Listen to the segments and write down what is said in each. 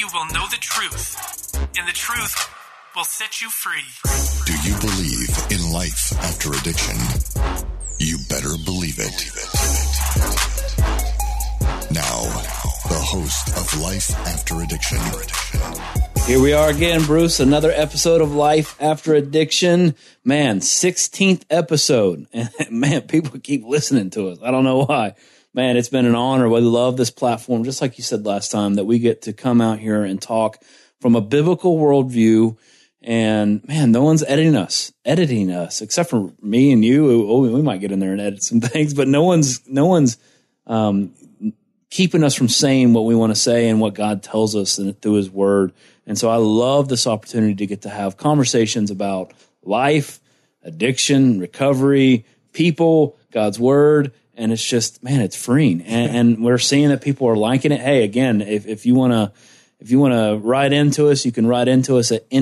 you will know the truth, and the truth will set you free. Do you believe in life after addiction? You better believe it. Now, the host of Life After Addiction. Here we are again, Bruce, another episode of Life After Addiction. Man, 16th episode. And man, people keep listening to us. I don't know why. Man, it's been an honor. We love this platform, just like you said last time, that we get to come out here and talk from a biblical worldview. And man, no one's editing us, except for me and you. Oh, we might get in there and edit some things, but no one's keeping us from saying what we want to say and what God tells us through His Word. And so I love this opportunity to get to have conversations about life, addiction, recovery, people, God's Word. And it's just, man, it's freeing. And we're seeing that people are liking it. Hey, again, if you want to write into us, you can write into us at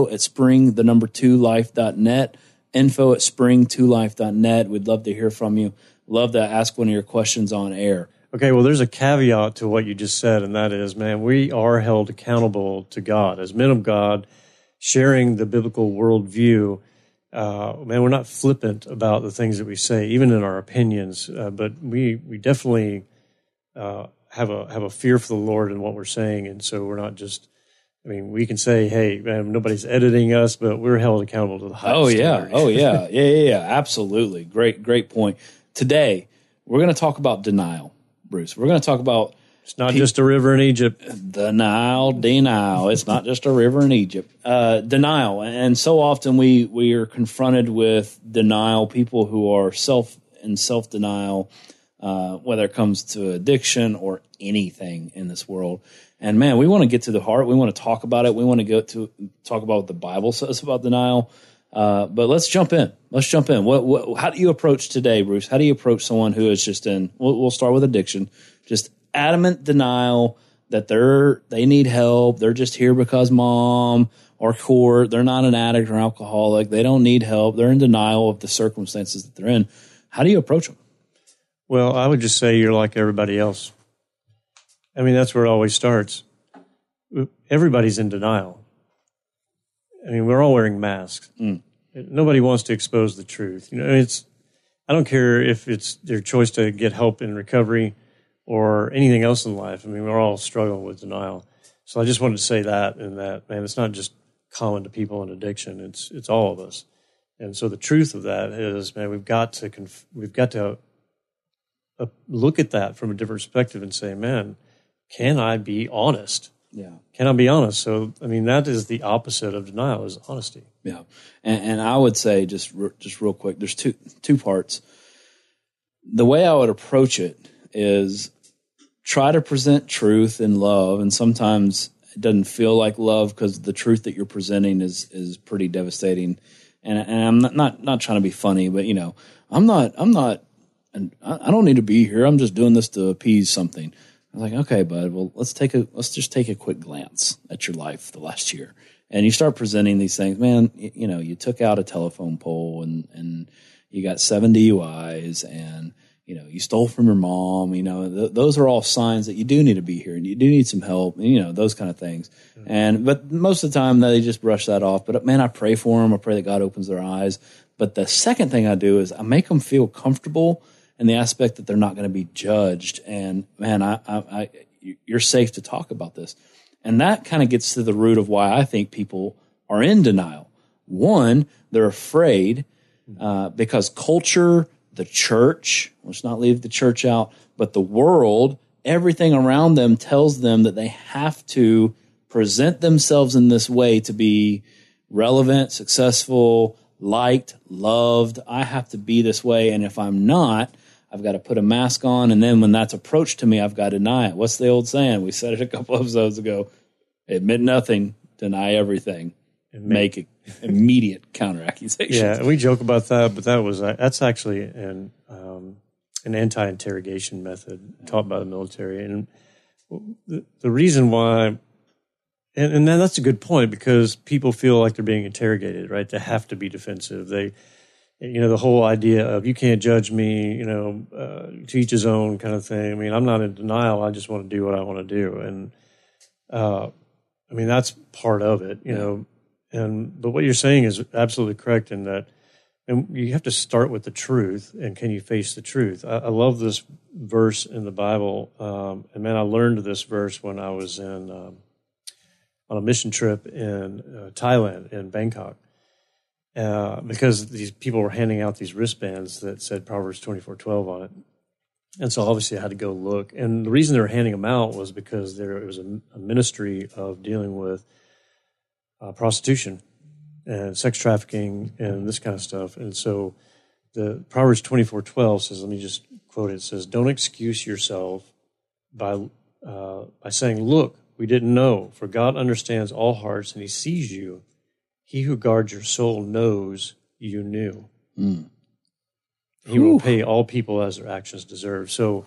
info@spring2life.net, info@spring2life.net. We'd love to hear from you. Love to ask one of your questions on air. Okay, well, there's a caveat to what you just said, and that is, man, we are held accountable to God. As men of God, sharing the biblical worldview, man, we're not flippant about the things that we say, even in our opinions, but we definitely have a fear for the Lord in what we're saying, and so we're not just, I mean, we can say, hey, man, nobody's editing us, but we're held accountable to the highest standard. Yeah, absolutely. Great point. Today, we're going to talk about denial, Bruce. We're going to talk about... It's not just a river in Egypt. Denial. It's not just a river in Egypt. Denial. And so often we are confronted with denial, people who are self-denial, whether it comes to addiction or anything in this world. And man, we want to get to the heart. We want to talk about it. We want to talk about what the Bible says about denial. But let's jump in. How do you approach today, Bruce? How do you approach someone who is just in, we'll start with addiction, just adamant denial that they need help. They're just here because mom or court. They're not an addict or alcoholic. They don't need help. They're in denial of the circumstances that they're in. How do you approach them? Well, I would just say you're like everybody else. I mean, that's where it always starts. Everybody's in denial. I mean, we're all wearing masks. Nobody wants to expose the truth. You know, I don't care if it's their choice to get help in recovery or anything else in life. I mean, we're all struggling with denial. So I just wanted to say that, man, it's not just common to people in addiction. It's all of us. And so the truth of that is, man, we've got to look at that from a different perspective and say, man, can I be honest? Yeah. Can I be honest? So, I mean, that is the opposite of denial, is honesty. Yeah. And I would say, just real quick, there's two parts. The way I would approach it is try to present truth in love, and sometimes it doesn't feel like love because the truth that you're presenting is pretty devastating. And I'm not trying to be funny, but you know, I don't need to be here. I'm just doing this to appease something. I was like, okay, bud, well, let's just take a quick glance at your life the last year. And you start presenting these things, man, you know, you took out a telephone pole and you got 7 DUIs and, you know, you stole from your mom, you know, those are all signs that you do need to be here and you do need some help, and, you know, those kind of things. But most of the time they just brush that off. But man, I pray for them. I pray that God opens their eyes. But the second thing I do is I make them feel comfortable in the aspect that they're not going to be judged. And man, you're safe to talk about this. And that kind of gets to the root of why I think people are in denial. One, they're afraid because culture, the church, let's not leave the church out, but the world, everything around them tells them that they have to present themselves in this way to be relevant, successful, liked, loved. I have to be this way. And if I'm not, I've got to put a mask on, and then when that's approached to me, I've got to deny it. What's the old saying? We said it a couple episodes ago. Admit nothing, deny everything, and make immediate counter-accusations. Yeah, we joke about that, but that's actually an anti-interrogation method taught by the military. And the reason why, and then that's a good point, because people feel like they're being interrogated, right? They have to be defensive. The whole idea of you can't judge me, to each his own kind of thing. I mean, I'm not in denial. I just want to do what I want to do. And I mean, that's part of it, you know. But what you're saying is absolutely correct in that, and you have to start with the truth, and can you face the truth? I love this verse in the Bible, and man, I learned this verse when I was on a mission trip in Thailand, in Bangkok, because these people were handing out these wristbands that said Proverbs 24:12 on it. And so obviously I had to go look. And the reason they were handing them out was because it was a ministry of dealing with prostitution and sex trafficking and this kind of stuff. And so the Proverbs 24:12 says, let me just quote it, says, "Don't excuse yourself by saying, 'Look, we didn't know, for God understands all hearts and he sees you. He who guards your soul knows you knew.'" He will pay all people as their actions deserve. So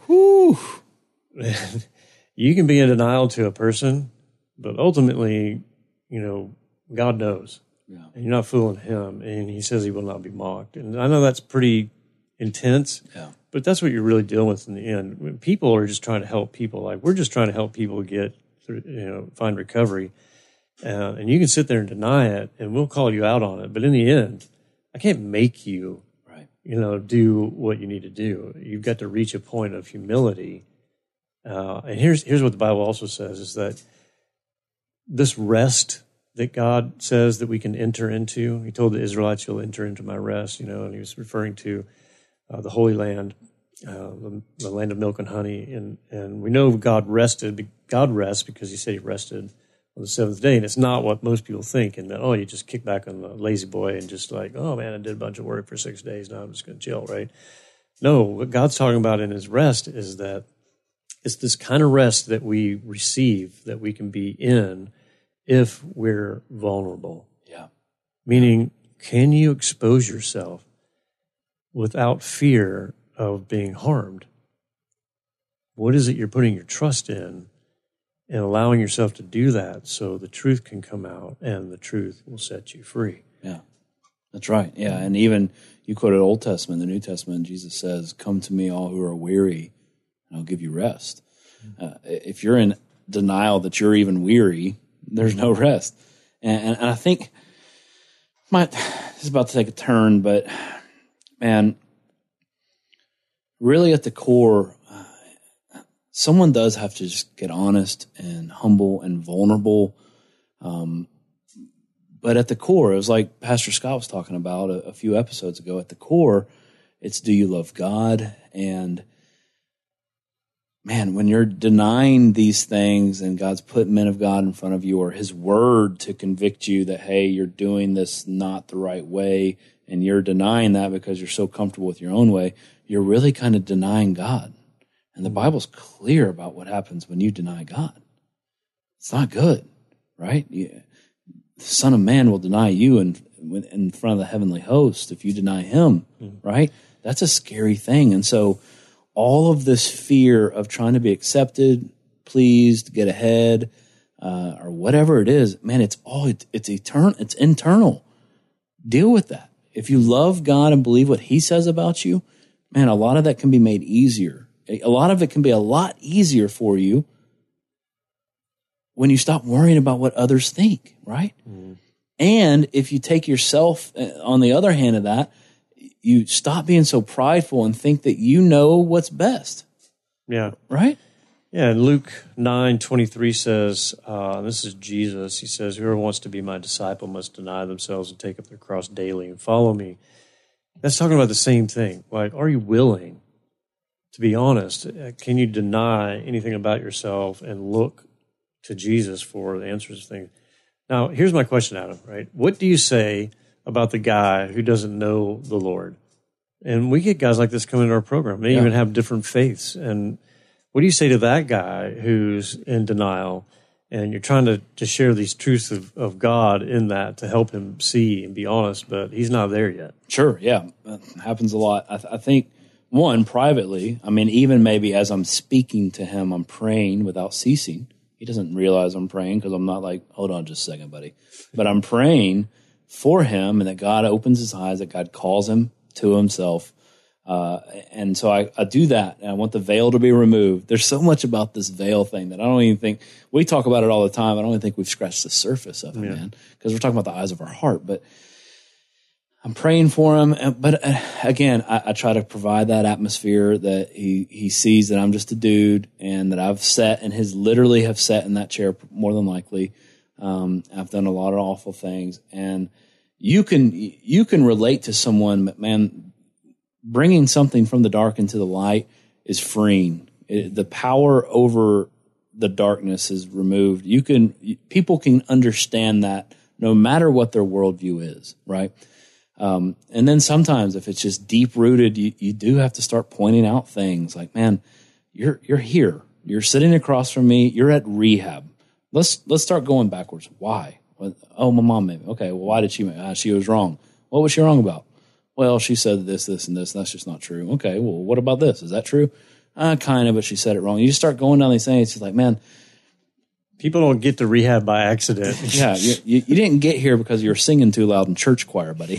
you can be in denial to a person, but ultimately, you know, God knows. Yeah. And you're not fooling him. And he says he will not be mocked. And I know that's pretty intense, but that's what you're really dealing with in the end. When people are just trying to help people. Like, we're just trying to help people get through, you know, find recovery. And you can sit there and deny it, and we'll call you out on it. But in the end, I can't make you, you know, do what you need to do. You've got to reach a point of humility. And here's what the Bible also says, is that this rest that God says that we can enter into, he told the Israelites, "You'll enter into my rest," you know, and he was referring to the Holy Land, the land of milk and honey. And we know God rested. God rests because he said he rested on the seventh day. And it's not what most people think, and that, oh, you just kick back on the lazy boy and just like, oh man, I did a bunch of work for 6 days, now I'm just going to chill, right? No, what God's talking about in his rest is that it's this kind of rest that we receive, that we can be in if we're vulnerable. Yeah. Meaning, can you expose yourself without fear of being harmed? What is it you're putting your trust in? And allowing yourself to do that so the truth can come out and the truth will set you free. Yeah, that's right. Yeah, and even you quoted Old Testament, the New Testament, Jesus says, "Come to me all who are weary, and I'll give you rest." If you're in denial that you're even weary, there's no rest. And I think, this is about to take a turn, but man, really at the core, someone does have to just get honest and humble and vulnerable. But at the core, it was like Pastor Scott was talking about a few episodes ago. At the core, it's, do you love God? And man, when you're denying these things and God's put men of God in front of you, or his word to convict you that, hey, you're doing this not the right way, and you're denying that because you're so comfortable with your own way, you're really kind of denying God. And the Bible's clear about what happens when you deny God. It's not good, right? The Son of Man will deny you in front of the heavenly host if you deny him, right? That's a scary thing. And so all of this fear of trying to be accepted, pleased, get ahead, or whatever it is, man, it's eternal. It's internal. Deal with that. If you love God and believe what he says about you, man, a lot of that can be made easier. A lot of it can be a lot easier for you when you stop worrying about what others think, right? And if you take yourself on the other hand of that, you stop being so prideful and think that you know what's best. Yeah. Right? Yeah, and Luke 9:23 says, this is Jesus, he says, "Whoever wants to be my disciple must deny themselves and take up their cross daily and follow me." That's talking about the same thing. Like, are you willing to be honest? Can you deny anything about yourself and look to Jesus for the answers to things? Now, here's my question, Adam, right? What do you say about the guy who doesn't know the Lord? And we get guys like this come into our program. They even have different faiths. And what do you say to that guy who's in denial, and you're trying to share these truths of God in that to help him see and be honest, but he's not there yet? Sure, yeah. That happens a lot. I think, one, privately, I mean, even maybe as I'm speaking to him, I'm praying without ceasing. He doesn't realize I'm praying because I'm not like, hold on just a second, buddy. But I'm praying for him, and that God opens his eyes, that God calls him to himself. And so I do that, and I want the veil to be removed. There's so much about this veil thing that I don't even think, we talk about it all the time. I don't even think we've scratched the surface of it, man, because we're talking about the eyes of our heart. But I'm praying for him. But again, I try to provide that atmosphere that he sees that I'm just a dude, and that I've sat and literally have sat in that chair more than likely. I've done a lot of awful things, and you can relate to someone, man. Bringing something from the dark into the light is freeing. The power over the darkness is removed. People can understand that no matter what their worldview is, right? And then sometimes if it's just deep rooted, you do have to start pointing out things like, man, you're here. You're sitting across from me. You're at rehab. Let's start going backwards. Why? Oh, my mom maybe. Okay, well, why did she was wrong. What was she wrong about? Well, she said this, this, and this, and that's just not true. Okay, well, what about this? Is that true? Kind of, but she said it wrong. You just start going down these things. It's like, man. People don't get to rehab by accident. Yeah, you didn't get here because you were singing too loud in church choir, buddy.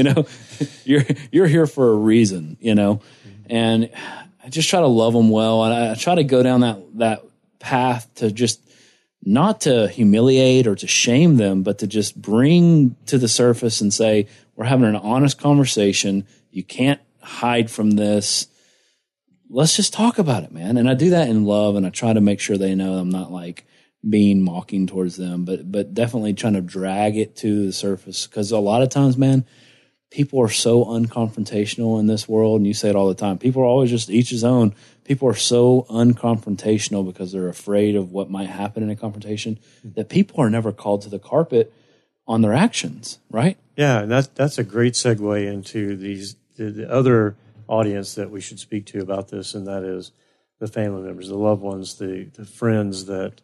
You're here for a reason, And I just try to love them well, and I try to go down that path to just not to humiliate or to shame them, but to just bring to the surface and say, we're having an honest conversation. You can't hide from this. Let's just talk about it, man. And I do that in love, and I try to make sure they know I'm not like being mocking towards them, but definitely trying to drag it to the surface. Because a lot of times, man, people are so unconfrontational in this world, and you say it all the time. People are always just each his own. People are so unconfrontational because they're afraid of what might happen in a confrontation that people are never called to the carpet on their actions, right? Yeah, and that's a great segue into the other audience that we should speak to about this, and that is the family members, the loved ones, the friends that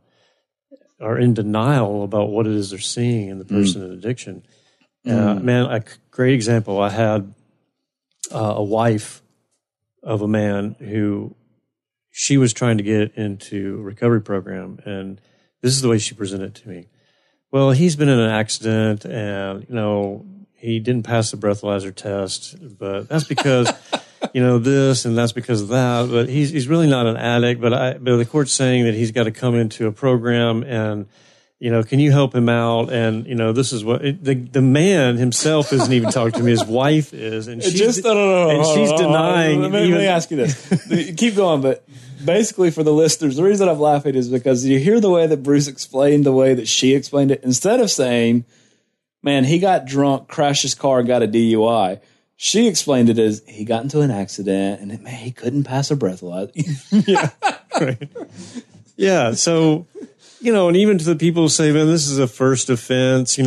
are in denial about what it is they're seeing in the person in addiction. Man, a great example. I had a wife of a man who she was trying to get into a recovery program, and this is the way she presented it to me. Well, he's been in an accident, and he didn't pass the breathalyzer test, but that's because this, and that's because of that. But he's really not an addict. But the court's saying that he's got to come into a program, and can you help him out? And this is what the man himself isn't even talking to me. His wife is, and she's denying. Let me ask you this. Keep going, but basically for the listeners, the reason I'm laughing is because you hear the way that Bruce explained the way that she explained it. Instead of saying, "Man, he got drunk, crashed his car, and got a DUI," she explained it as he got into an accident and man, he couldn't pass a breathalyzer. Yeah, right. Yeah, so. And even to the people who say, man, this is a first offense,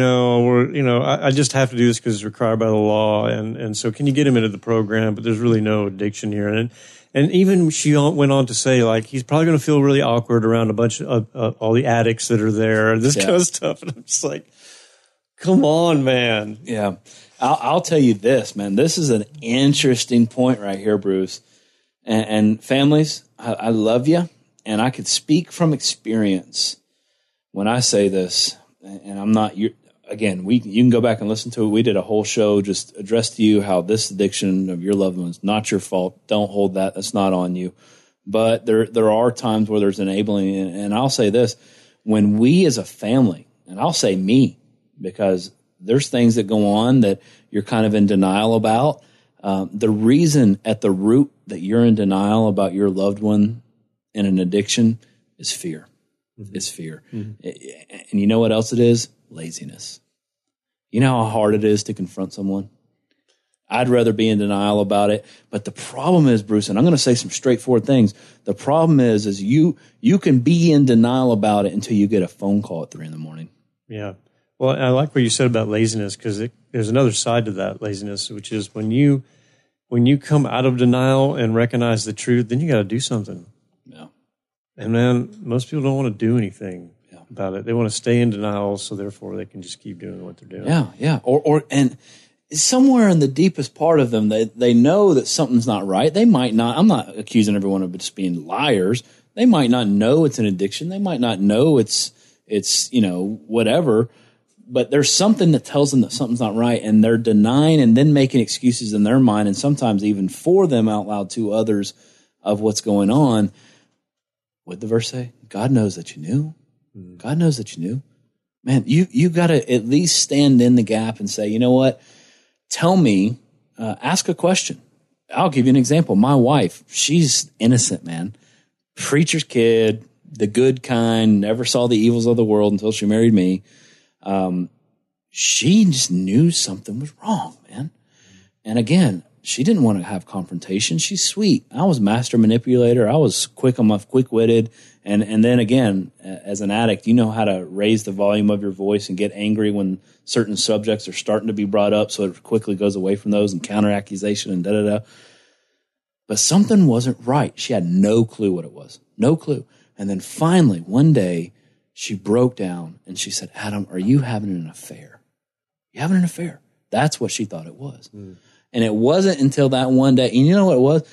I just have to do this because it's required by the law. And so can you get him into the program? But there's really no addiction here. And even she went on to say, like, he's probably going to feel really awkward around a bunch of all the addicts that are there, this kind of stuff. And I'm just like, come on, man. Yeah. I'll tell you this, man. This is an interesting point right here, Bruce. And families, I love you. And I could speak from experience when I say this, and I'm not, you can go back and listen to it. We did a whole show just addressed to you how this addiction of your loved one's not your fault. Don't hold that. That's not on you. But there are times where there's enabling. And I'll say this, when we as a family, and I'll say me, because there's things that go on that you're kind of in denial about. The reason at the root that you're in denial about your loved one in an addiction is fear. Mm-hmm. It's fear. Mm-hmm. And you know what else it is? Laziness. You know how hard it is to confront someone? I'd rather be in denial about it. But the problem is, Bruce, and I'm going to say some straightforward things. The problem is you can be in denial about it until you get a phone call at 3 a.m. Yeah. Well, I like what you said about laziness, because there's another side to that laziness, which is when you come out of denial and recognize the truth, then you got to do something. Yeah. And man, most people don't want to do anything about it. They want to stay in denial, so therefore they can just keep doing what they're doing. Yeah. And somewhere in the deepest part of them, they know that something's not right. They might not. I'm not accusing everyone of just being liars. They might not know it's an addiction. They might not know it's whatever. but there's something that tells them that something's not right, and they're denying and then making excuses in their mind, and sometimes even for them out loud to others of what's going on. What'd the verse say? God knows that you knew. God knows that you knew. Man, you got to at least stand in the gap and say, you know what? Tell me, ask a question. I'll give you an example. My wife, she's innocent, man. Preacher's kid, the good kind, never saw the evils of the world until she married me. She just knew something was wrong, man. And again, she didn't want to have confrontation. She's sweet. I was master manipulator. I was quick-witted. And then again, as an addict, you know how to raise the volume of your voice and get angry when certain subjects are starting to be brought up, so it quickly goes away from those and counter-accusation and da-da-da. But something wasn't right. She had no clue what it was. No clue. And then finally, one day, she broke down and she said, Adam, are you having an affair? You having an affair? That's what she thought it was. And it wasn't until that one day, and you know what it was?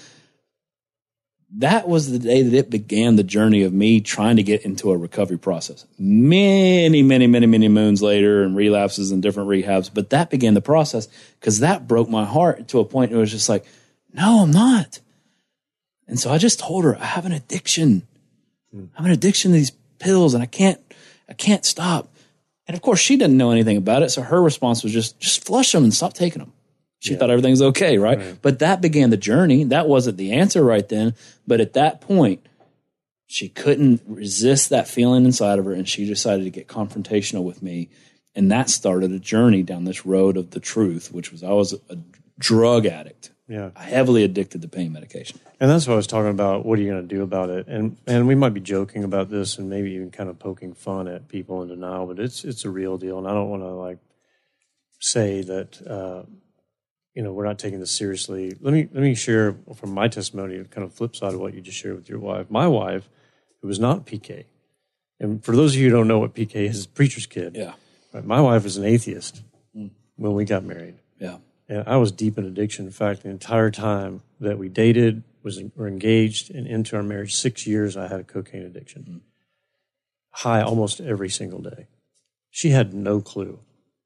That was the day that it began the journey of me trying to get into a recovery process. Many moons later, and relapses and different rehabs, but that began the process because that broke my heart to a point where it was just like, no, I'm not. And so I just told her, I have an addiction. I have an addiction to these pills, and I can't stop. And of course, she didn't know anything about it, so her response was just flush them and stop taking them. She thought everything's okay, right? But that began the journey. That wasn't the answer right then. But at that point, she couldn't resist that feeling inside of her, and she decided to get confrontational with me. And that started a journey down this road of the truth, which was I was a drug addict. Yeah, heavily addicted to pain medication. And that's what I was talking about. What are you going to do about it? And we might be joking about this and maybe even kind of poking fun at people in denial, but it's a real deal. And I don't want to like say that we're not taking this seriously. Let me share from my testimony, kind of flip side of what you just shared with your wife. My wife, who was not PK, and for those of you who don't know what PK is, preacher's kid. Yeah, right, my wife was an atheist when we got married. Yeah. And I was deep in addiction. In fact, the entire time that we dated, were engaged, and into our marriage, 6 years, I had a cocaine addiction. High almost every single day. She had no clue.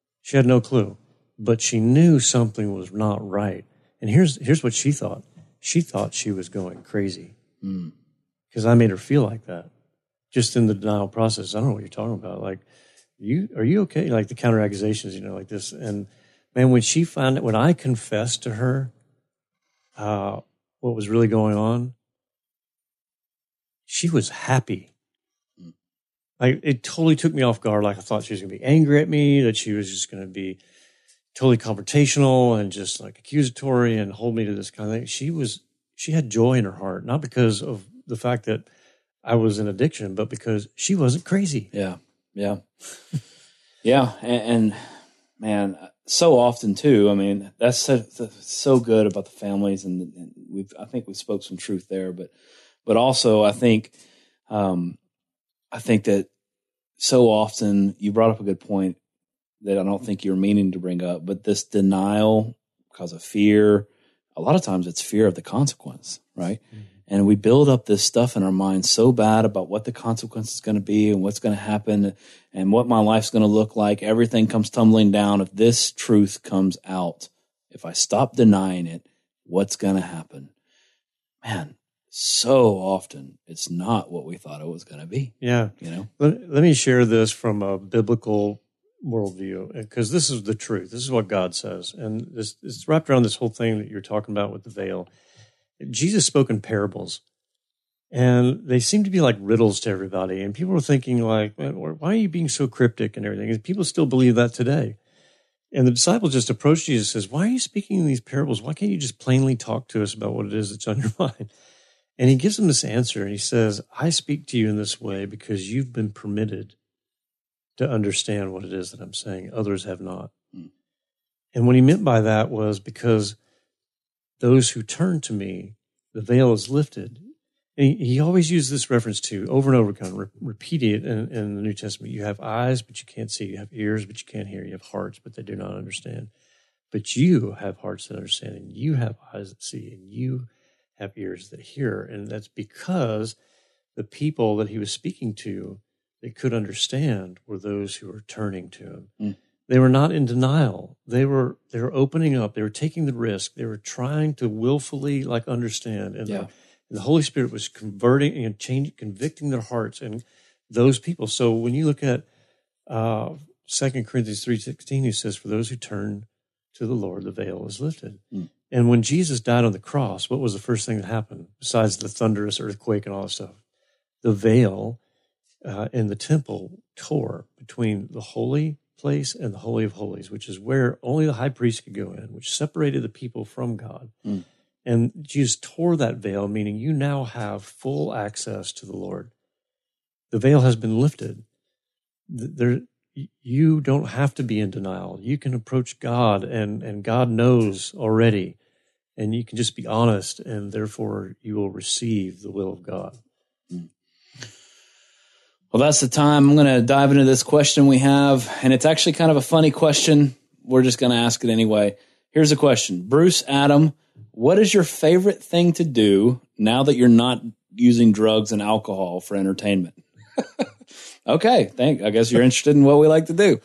But she knew something was not right. And here's what she thought. She thought she was going crazy because I made her feel like that. Just in the denial process. I don't know what you're talking about. Like, are you okay? Like the counter accusations, like this. And man, when I confessed to her what was really going on, she was happy. Like, it totally took me off guard. Like, I thought she was going to be angry at me, that she was just going to be totally confrontational and just like accusatory and hold me to this kind of thing. She had joy in her heart, not because of the fact that I was in addiction, but because she wasn't crazy. Yeah. Yeah. Yeah. And man, so often too, I mean, that's so good about the families, and I think we spoke some truth there, but also I think that so often you brought up a good point that I don't think you're meaning to bring up, but this denial because of fear, a lot of times it's fear of the consequence, right? Mm-hmm. And we build up this stuff in our minds so bad about what the consequence is going to be and what's going to happen and what my life's going to look like. Everything comes tumbling down. If this truth comes out, if I stop denying it, what's going to happen? Man, so often it's not what we thought it was going to be. Yeah. Let me share this from a biblical worldview, because this is the truth. This is what God says. And it's wrapped around this whole thing that you're talking about with the veil. Jesus spoke in parables, and they seem to be like riddles to everybody. And people were thinking like, why are you being so cryptic and everything? And people still believe that today. And the disciples just approached Jesus and says, why are you speaking in these parables? Why can't you just plainly talk to us about what it is that's on your mind? And he gives them this answer, and he says, I speak to you in this way because you've been permitted to understand what it is that I'm saying. Others have not. And what he meant by that was because those who turn to me, the veil is lifted. And he always used this reference to over and over again, repeating it in the New Testament. You have eyes, but you can't see. You have ears, but you can't hear. You have hearts, but they do not understand. But you have hearts that understand, and you have eyes that see, and you have ears that hear. And that's because the people that he was speaking to they could understand were those who were turning to him. Mm. They were not in denial. They were opening up. They were taking the risk. They were trying to willfully understand. And, the Holy Spirit was converting and convicting their hearts and those people. So when you look at 2 Corinthians 3:16, he says, for those who turn to the Lord, the veil is lifted. Mm. And when Jesus died on the cross, what was the first thing that happened besides the thunderous earthquake and all that stuff? The veil in the temple tore between the holy place and the Holy of Holies, which is where only the high priest could go in, which separated the people from God. Mm. And Jesus tore that veil, meaning you now have full access to the Lord. The veil has been lifted. You don't have to be in denial. You can approach God, and God knows already, and you can just be honest, and therefore you will receive the will of God. Mm. Well, that's the time. I'm going to dive into this question we have, and it's actually kind of a funny question. We're just going to ask it anyway. Here's the question. Bruce Adam, what is your favorite thing to do now that you're not using drugs and alcohol for entertainment? Okay, I guess you're interested in what we like to do.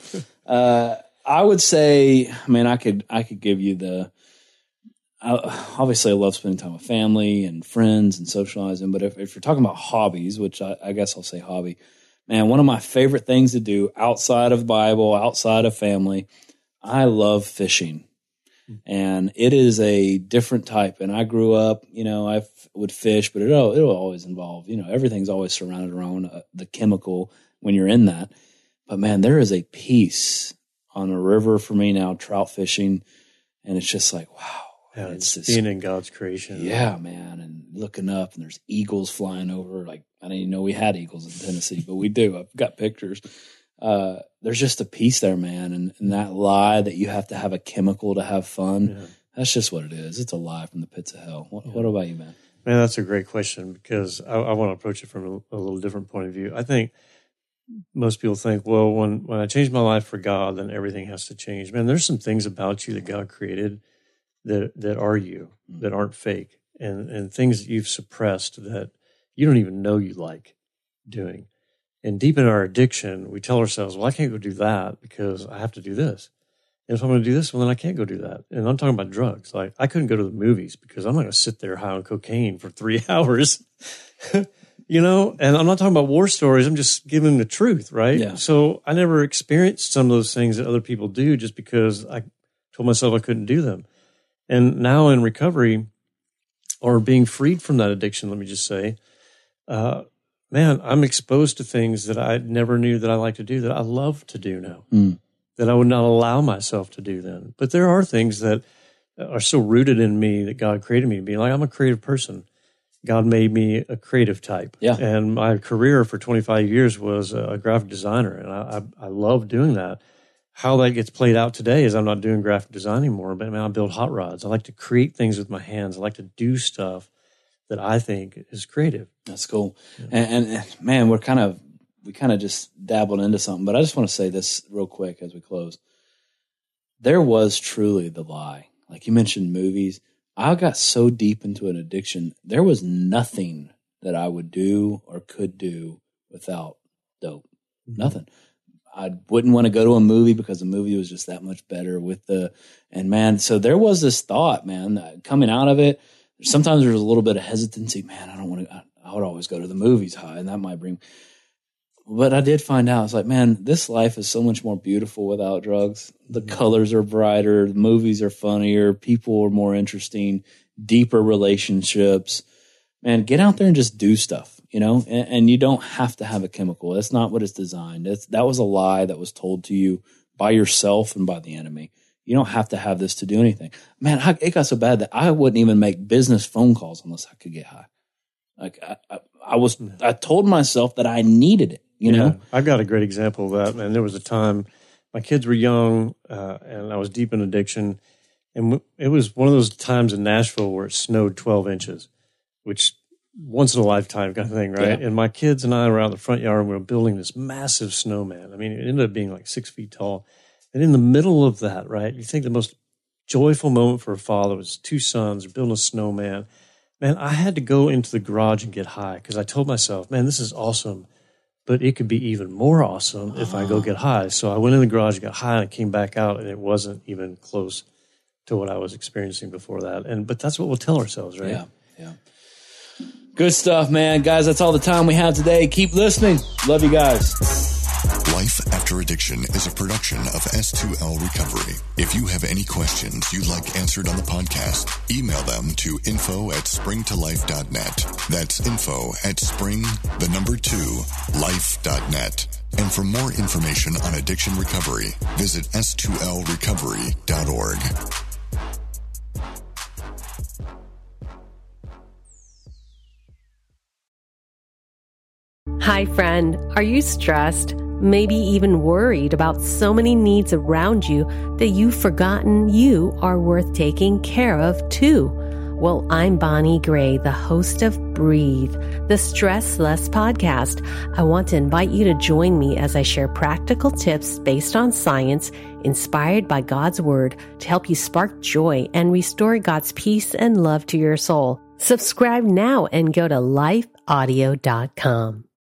I would say, I could give you obviously I love spending time with family and friends and socializing, but if you're talking about hobbies, which I guess I'll say hobby, man, one of my favorite things to do outside of Bible, outside of family, I love fishing. And it is a different type. And I grew up, I would fish, but it'll always involve, everything's always surrounded around the chemical when you're in that. But man, there is a peace on a river for me now, trout fishing. And it's just like, wow. Yeah, it's being in God's creation. Yeah, man. And looking up and there's eagles flying over. Like, I didn't even know we had eagles in Tennessee, but we do. I've got pictures. There's just a peace there, man. And that lie that you have to have a chemical to have fun, that's just what it is. It's a lie from the pits of hell. What about you, man? Man, that's a great question because I want to approach it from a little different point of view. I think most people think, well, when I change my life for God, then everything has to change. Man, there's some things about you that God created that are you, that aren't fake, and things that you've suppressed that you don't even know you like doing. And deep in our addiction, we tell ourselves, well, I can't go do that because I have to do this. And if I'm going to do this, well, then I can't go do that. And I'm talking about drugs. Like, I couldn't go to the movies because I'm not going to sit there high on cocaine for 3 hours, and I'm not talking about war stories. I'm just giving the truth, right? Yeah. So I never experienced some of those things that other people do just because I told myself I couldn't do them. And now in recovery or being freed from that addiction, let me just say, man, I'm exposed to things that I never knew that I like to do, that I love to do now, that I would not allow myself to do then. But there are things that are so rooted in me that God created me to be. Like, I'm a creative person. God made me a creative type. Yeah. And my career for 25 years was a graphic designer, and I love doing that. How that gets played out today is I'm not doing graphic design anymore, but I build hot rods. I like to create things with my hands. I like to do stuff that I think is creative. That's cool. Yeah. And man, we kind of just dabbled into something, but I just want to say this real quick as we close. There was truly the lie. Like you mentioned movies. I got so deep into an addiction. There was nothing that I would do or could do without dope. Mm-hmm. Nothing. I wouldn't want to go to a movie because the movie was just that much better so there was this thought, man, coming out of it. Sometimes there was a little bit of hesitancy. Man, I don't want to, I would always go to the movies high, and that might but I did find out, it's like, man, this life is so much more beautiful without drugs. The colors are brighter, the movies are funnier, people are more interesting, deeper relationships. Man, get out there and just do stuff, and you don't have to have a chemical. That's not what it's designed. That was a lie that was told to you by yourself and by the enemy. You don't have to have this to do anything. Man, it got so bad that I wouldn't even make business phone calls unless I could get high. Like I told myself that I needed it, know? I've got a great example of that, man. There was a time my kids were young and I was deep in addiction. And it was one of those times in Nashville where it snowed 12 inches, which once in a lifetime kind of thing, right? Yeah. And my kids and I were out in the front yard and we were building this massive snowman. It ended up being like 6 feet tall. And in the middle of that, right, you think the most joyful moment for a father was 2 sons building a snowman. Man, I had to go into the garage and get high because I told myself, man, this is awesome. but it could be even more awesome if I go get high. So I went in the garage, got high, and I came back out, and it wasn't even close to what I was experiencing before that. But that's what we'll tell ourselves, right? Yeah. Good stuff, man. Guys, that's all the time we have today. Keep listening. Love you guys. Life After Addiction is a production of S2L Recovery. If you have any questions you'd like answered on the podcast, email them to info@springtolife.net. That's info@spring2life.net. And for more information on addiction recovery, visit s2lrecovery.org. Hi, friend. Are you stressed? Maybe even worried about so many needs around you that you've forgotten you are worth taking care of too? Well, I'm Bonnie Gray, the host of Breathe, the Stress Less podcast. I want to invite you to join me as I share practical tips based on science, inspired by God's Word, to help you spark joy and restore God's peace and love to your soul. Subscribe now and go to lifeaudio.com.